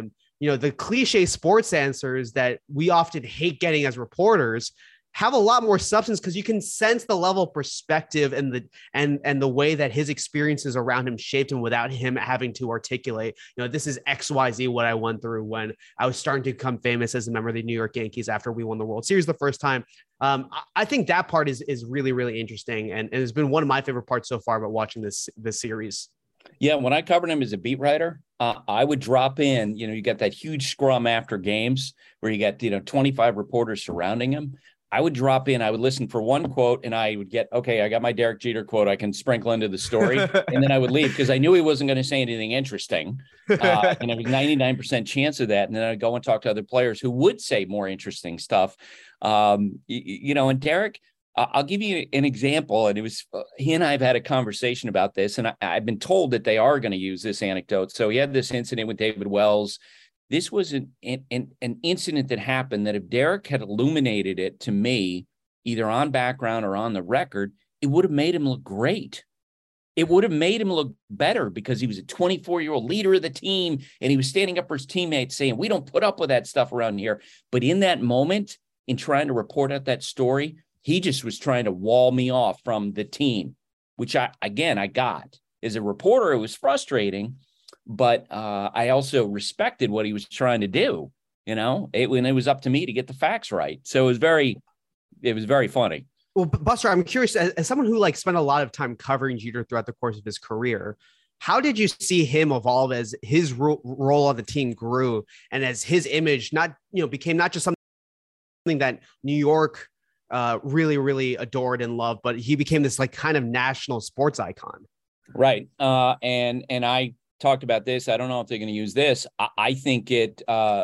the cliche sports answers that we often hate getting as reporters have a lot more substance, because you can sense the level of perspective and the way that his experiences around him shaped him without him having to articulate, this is XYZ what I went through when I was starting to become famous as a member of the New York Yankees after we won the World Series the first time. I think that part is really, really interesting. And it's been one of my favorite parts so far about watching this series. Yeah, when I covered him as a beat writer, I would drop in, you get that huge scrum after games where you get, 25 reporters surrounding him. I would drop in, I would listen for one quote, and I would get, okay, I got my Derek Jeter quote I can sprinkle into the story, and then I would leave because I knew he wasn't going to say anything interesting. And it was 99% chance of that. And then I'd go and talk to other players who would say more interesting stuff. And Derek, I'll give you an example. And it was, he and I have had a conversation about this, and I've been told that they are going to use this anecdote. So he had this incident with David Wells. This was an incident that happened that if Derek had illuminated it to me, either on background or on the record, it would have made him look great. It would have made him look better because he was a 24-year-old leader of the team, and he was standing up for his teammates saying, we don't put up with that stuff around here. But in that moment, in trying to report out that story, he just was trying to wall me off from the team, which I got. As a reporter, it was frustrating. But I also respected what he was trying to do, when it was up to me to get the facts right. So it was very funny. Well, Buster, I'm curious, as someone who spent a lot of time covering Jeter throughout the course of his career, how did you see him evolve as his role on the team grew and as his image became not just something that New York really, really adored and loved, but he became this kind of national sports icon? Right. And I talked about this. I don't know if they're going to use this. I think it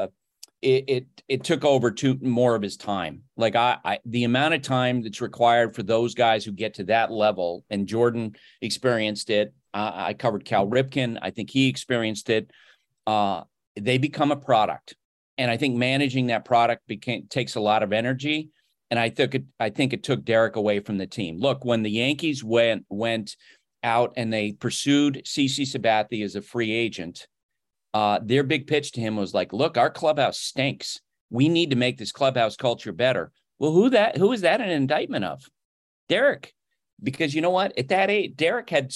took over more of his time. The amount of time that's required for those guys who get to that level, and Jordan experienced it. I covered Cal Ripken. I think he experienced it. They become a product, and I think managing that product takes a lot of energy. And I think it took Derek away from the team. Look, when the Yankees went out and they pursued CC Sabathia as a free agent, their big pitch to him was look, our clubhouse stinks. We need to make this clubhouse culture better. Well, who is that an indictment of? Derek. Because you know what? At that age, Derek had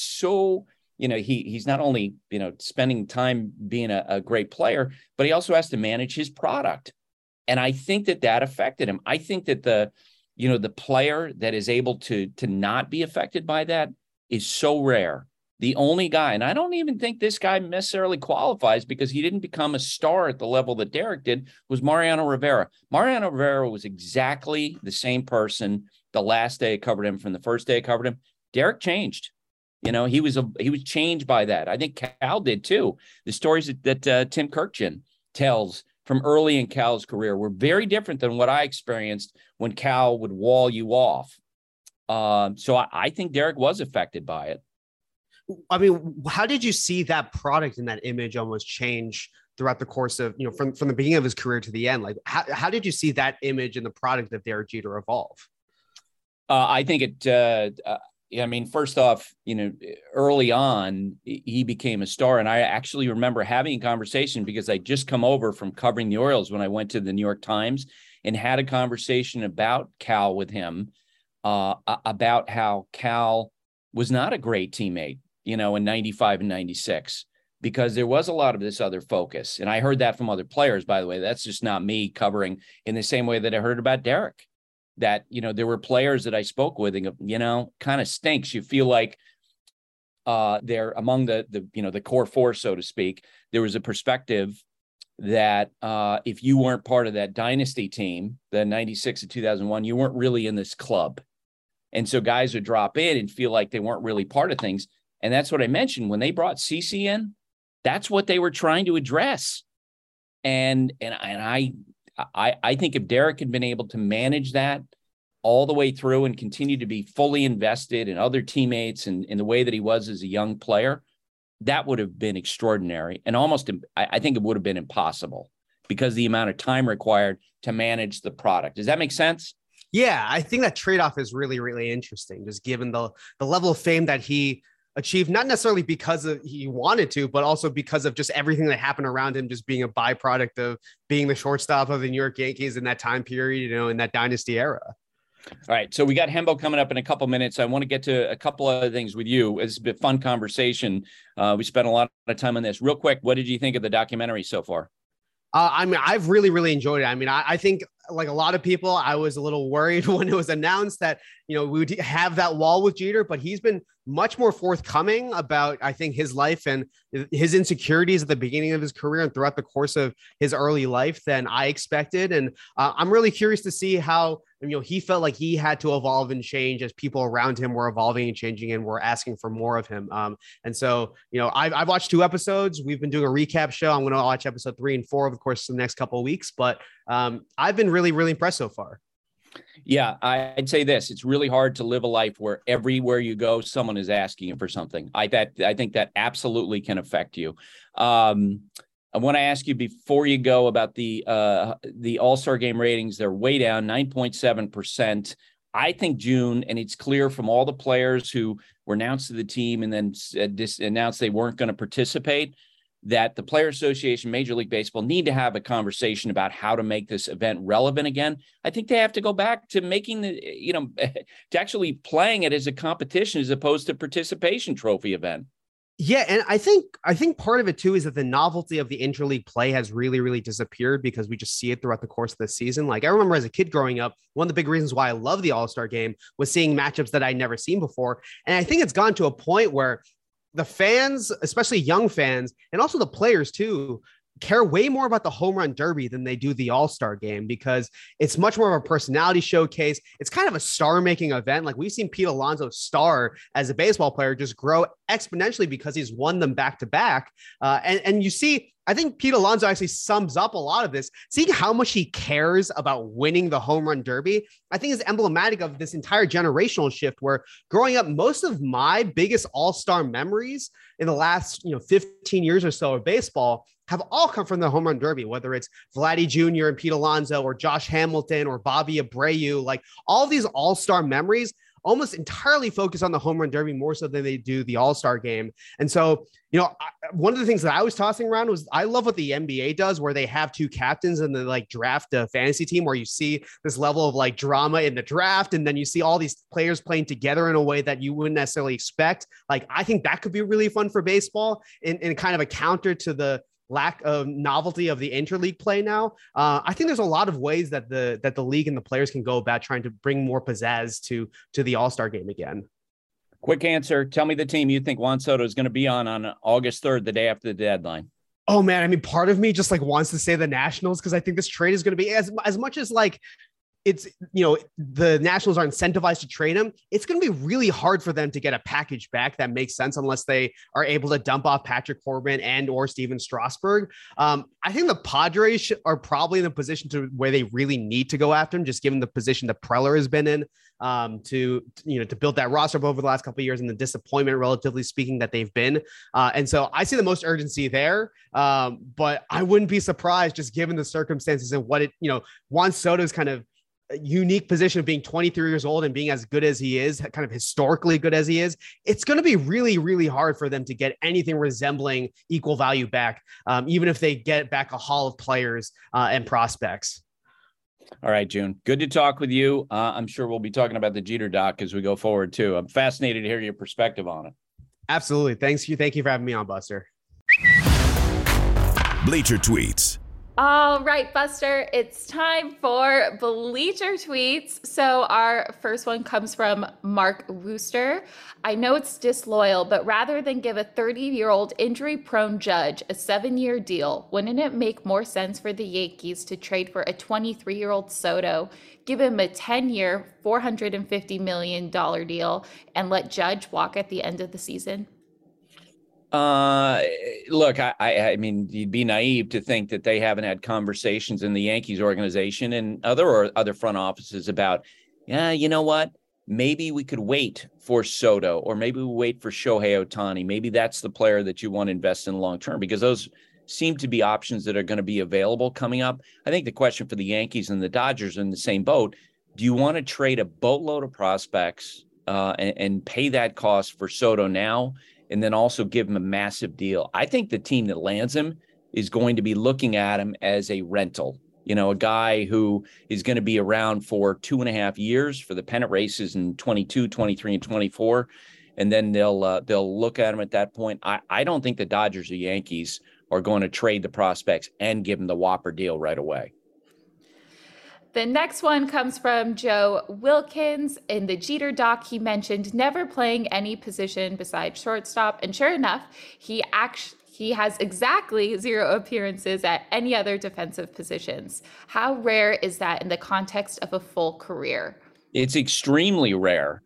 he's not only, spending time being a great player, but he also has to manage his product. And I think that affected him. I think that the player that is able to not be affected by that is so rare. The only guy, and I don't even think this guy necessarily qualifies because he didn't become a star at the level that Derek did, was Mariano Rivera. Mariano Rivera was exactly the same person the last day I covered him from the first day I covered him. Derek changed. He was changed by that. I think Cal did too. The stories that Tim Kirkjian tells from early in Cal's career were very different than what I experienced when Cal would wall you off. So I think Derek was affected by it. I mean, how did you see that product and that image almost change throughout the course of, from the beginning of his career to the end? How did you see that image and the product of Derek Jeter evolve? I think first off, early on, he became a star. And I actually remember having a conversation because I just come over from covering the Orioles when I went to the New York Times and had a conversation about Cal with him. About how Cal was not a great teammate, in 95 and 96, because there was a lot of this other focus. And I heard that from other players, by the way. That's just not me covering in the same way that I heard about Derek, that, there were players that I spoke with and, kind of stinks. You feel like they're among the core four, so to speak. There was a perspective that if you weren't part of that dynasty team, the 96 and 2001, you weren't really in this club. And so guys would drop in and feel like they weren't really part of things. And that's what I mentioned. When they brought CC in, that's what they were trying to address. And I think if Derek had been able to manage that all the way through and continue to be fully invested in other teammates and in the way that he was as a young player, that would have been extraordinary. And I think it would have been impossible because the amount of time required to manage the product. Does that make sense? Yeah, I think that trade-off is really, really interesting, just given the level of fame that he achieved, not necessarily because he wanted to, but also because of just everything that happened around him, just being a byproduct of being the shortstop of the New York Yankees in that time period, in that dynasty era. All right. So we got Hembo coming up in a couple minutes. I want to get to a couple other things with you. It's been a fun conversation. We spent a lot of time on this. Real quick, what did you think of the documentary so far? I've really, really enjoyed it. I think like a lot of people, I was a little worried when it was announced that, we would have that wall with Jeter, but he's been much more forthcoming about, I think, his life and his insecurities at the beginning of his career and throughout the course of his early life than I expected. And I'm really curious to see how, he felt like he had to evolve and change as people around him were evolving and changing and were asking for more of him. And so, I've watched 2 episodes. We've been doing a recap show. I'm going to watch episode 3 and 4 of course, the next couple of weeks, but I've been really, really impressed so far. Yeah, I'd say this. It's really hard to live a life where everywhere you go, someone is asking you for something. I think that absolutely can affect you. I want to ask you before you go about the All-Star Game ratings. They're way down, 9.7%. I think, June, and it's clear from all the players who were announced to the team and then announced they weren't going to participate, that the Player Association, Major League Baseball need to have a conversation about how to make this event relevant again. I think they have to go back to making to actually playing it as a competition as opposed to participation trophy event. Yeah, and I think part of it too is that the novelty of the interleague play has really, really disappeared because we just see it throughout the course of the season. Like I remember as a kid growing up, one of the big reasons why I love the All-Star Game was seeing matchups that I'd never seen before. And I think it's gone to a point where the fans, especially young fans, and also the players too, care way more about the home run derby than they do the All-Star Game because it's much more of a personality showcase. It's kind of a star-making event. Like we've seen Pete Alonso's star as a baseball player just grow exponentially because he's won them back to back. And you see, I think Pete Alonso actually sums up a lot of this. Seeing how much he cares about winning the home run derby, I think is emblematic of this entire generational shift where growing up, most of my biggest all-star memories in the last 15 years or so of baseball have all come from the home run derby, whether it's Vladdy Jr. and Pete Alonso or Josh Hamilton or Bobby Abreu. Like all of these all-star memories almost entirely focus on the home run derby more so than they do the All-Star Game. And so, one of the things that I was tossing around was I love what the NBA does where they have 2 captains and they like draft a fantasy team where you see this level of like drama in the draft. And then you see all these players playing together in a way that you wouldn't necessarily expect. Like, I think that could be really fun for baseball in kind of a counter to the lack of novelty of the interleague play now. I think there's a lot of ways that the league and the players can go about trying to bring more pizzazz to the All-Star Game again. Quick answer. Tell me the team you think Juan Soto is going to be on August 3rd, the day after the deadline. Oh man. Part of me just like wants to say the Nationals because I think this trade is going to be as much as like it's, the Nationals are incentivized to trade him. It's going to be really hard for them to get a package back that makes sense unless they are able to dump off Patrick Corbin and or Steven Strasburg. I think the Padres are probably in a position to where they really need to go after him, just given the position that Preller has been in to build that roster up over the last couple of years and the disappointment, relatively speaking, that they've been. And so I see the most urgency there. But I wouldn't be surprised just given the circumstances and what Juan Soto's kind of unique position of being 23 years old and being as good as he is, kind of historically good as he is. It's going to be really, really hard for them to get anything resembling equal value back, even if they get back a haul of players and prospects. All right, June. Good to talk with you. I'm sure we'll be talking about the Jeter doc as we go forward too. I'm fascinated to hear your perspective on it. Absolutely. Thank you for having me on, Buster. Bleacher Tweets. All right, Buster, it's time for Bleacher Tweets. So our first one comes from Mark Wooster. I know it's disloyal, but rather than give a 30-year-old injury-prone Judge a 7-year deal, wouldn't it make more sense for the Yankees to trade for a 23-year-old Soto, give him a 10-year, $450 million deal, and let Judge walk at the end of the season? Look, I mean, you'd be naive to think that they haven't had conversations in the Yankees organization and other front offices about, you know what? Maybe we could wait for Soto, or maybe we wait for Shohei Ohtani. Maybe that's the player that you want to invest in long term, because those seem to be options that are going to be available coming up. I think the question for the Yankees and the Dodgers are in the same boat. Do you want to trade a boatload of prospects and pay that cost for Soto now, and then also give him a massive deal. I think the team that lands him is going to be looking at him as a rental, a guy who is going to be around for 2.5 years for the pennant races in 22, 23, and 24. And then they'll look at him at that point. I don't think the Dodgers or Yankees are going to trade the prospects and give him the whopper deal right away. The next one comes from Joe Wilkins. In the Jeter doc, he mentioned never playing any position besides shortstop. And sure enough, he has exactly 0 appearances at any other defensive positions. How rare is that in the context of a full career? It's extremely rare.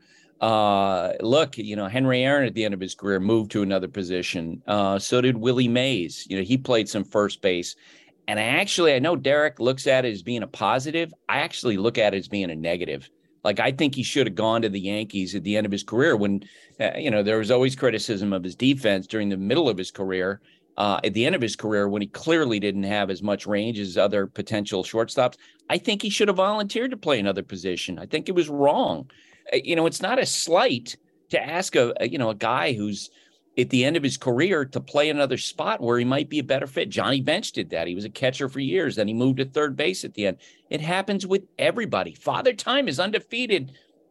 Look, Henry Aaron at the end of his career moved to another position. So did Willie Mays. He played some first base. And I know Derek looks at it as being a positive. I actually look at it as being a negative. Like, I think he should have gone to the Yankees at the end of his career when, there was always criticism of his defense during the middle of his career. At the end of his career, when he clearly didn't have as much range as other potential shortstops, I think he should have volunteered to play another position. I think it was wrong. It's not a slight to ask a guy who's at the end of his career to play another spot where he might be a better fit. Johnny Bench did that. He was a catcher for years. Then he moved to third base at the end. It happens with everybody. Father Time is undefeated.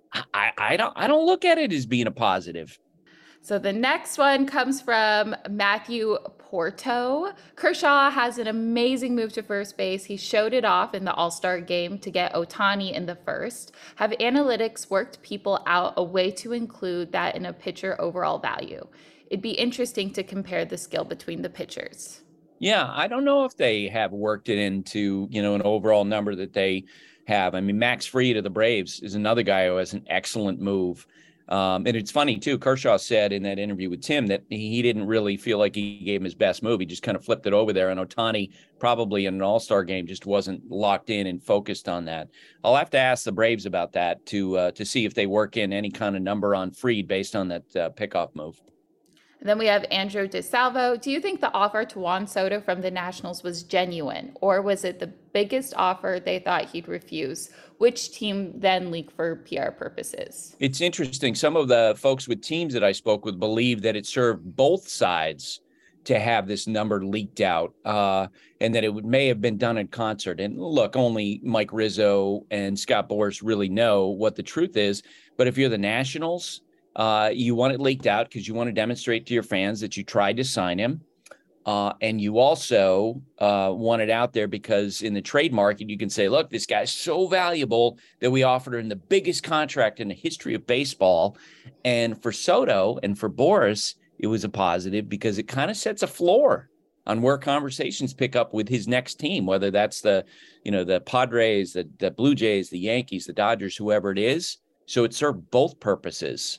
I don't look at it as being a positive. So the next one comes from Matthew Porto. Kershaw has an amazing move to first base. He showed it off in the All-Star game to get Ohtani in the first. Have analytics worked people out a way to include that in a pitcher overall value? It'd be interesting to compare the skill between the pitchers. Yeah, I don't know if they have worked it into, an overall number that they have. I mean, Max Fried of the Braves is another guy who has an excellent move. And it's funny, too. Kershaw said in that interview with Tim that he didn't really feel like he gave him his best move. He just kind of flipped it over there. And Ohtani probably in an all-star game just wasn't locked in and focused on that. I'll have to ask the Braves about that to see if they work in any kind of number on Fried based on that pickoff move. And then we have Andrew DeSalvo. Do you think the offer to Juan Soto from the Nationals was genuine, or was it the biggest offer they thought he'd refuse? Which team then leaked for PR purposes? It's interesting. Some of the folks with teams that I spoke with believe that it served both sides to have this number leaked out, and that it may have been done in concert. And look, only Mike Rizzo and Scott Boras really know what the truth is. But if you're the Nationals, you want it leaked out because you want to demonstrate to your fans that you tried to sign him. And you also want it out there because in the trade market, you can say, look, this guy's so valuable that we offered him the biggest contract in the history of baseball. And for Soto and for Boras, it was a positive because it kind of sets a floor on where conversations pick up with his next team, whether that's the Padres, the Blue Jays, the Yankees, the Dodgers, whoever it is. So it served both purposes.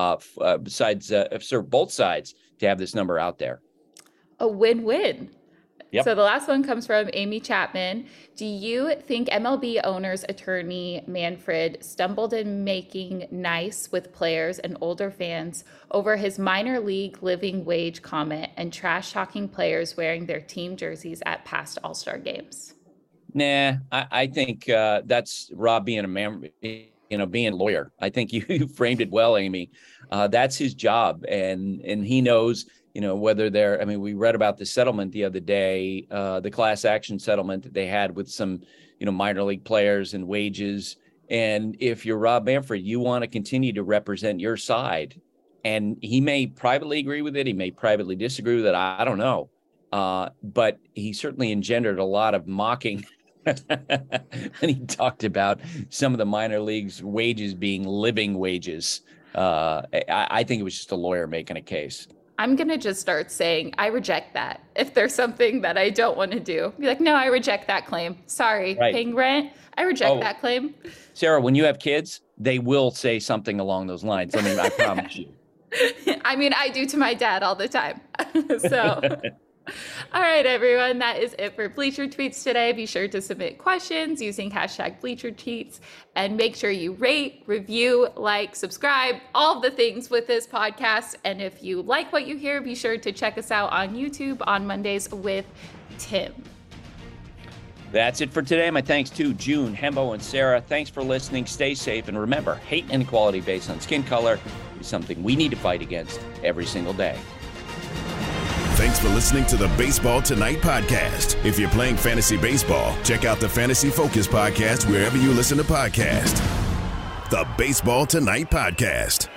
Serve both sides to have this number out there. A win-win. Yep. So the last one comes from Amy Chapman. Do you think MLB owner's attorney Manfred stumbled in making nice with players and older fans over his minor league living wage comment and trash-talking players wearing their team jerseys at past All-Star games? Nah, I think that's Rob being a man. Being a lawyer. I think you framed it well, Amy. That's his job. And he knows, whether we read about the settlement the other day, the class action settlement that they had with some, minor league players and wages. And if you're Rob Manfred, you want to continue to represent your side. And he may privately agree with it. He may privately disagree with it. I don't know. But he certainly engendered a lot of mocking when he talked about some of the minor leagues' wages being living wages. I think it was just a lawyer making a case. I'm going to just start saying, I reject that. If there's something that I don't want to do, be like, no, I reject that claim. Sorry, right. Paying rent, I reject that claim. Sarah, when you have kids, they will say something along those lines. I promise you. I do to my dad all the time. So... All right, everyone, that is it for Bleacher Tweets today. Be sure to submit questions using hashtag Bleacher Tweets and make sure you rate, review, like, subscribe, all the things with this podcast. And if you like what you hear, be sure to check us out on YouTube on Mondays with Tim. That's it for today. My thanks to June, Hembo, and Sarah. Thanks for listening. Stay safe. And remember, hate and inequality based on skin color is something we need to fight against every single day. Thanks for listening to the Baseball Tonight podcast. If you're playing fantasy baseball, check out the Fantasy Focus podcast wherever you listen to podcasts. The Baseball Tonight podcast.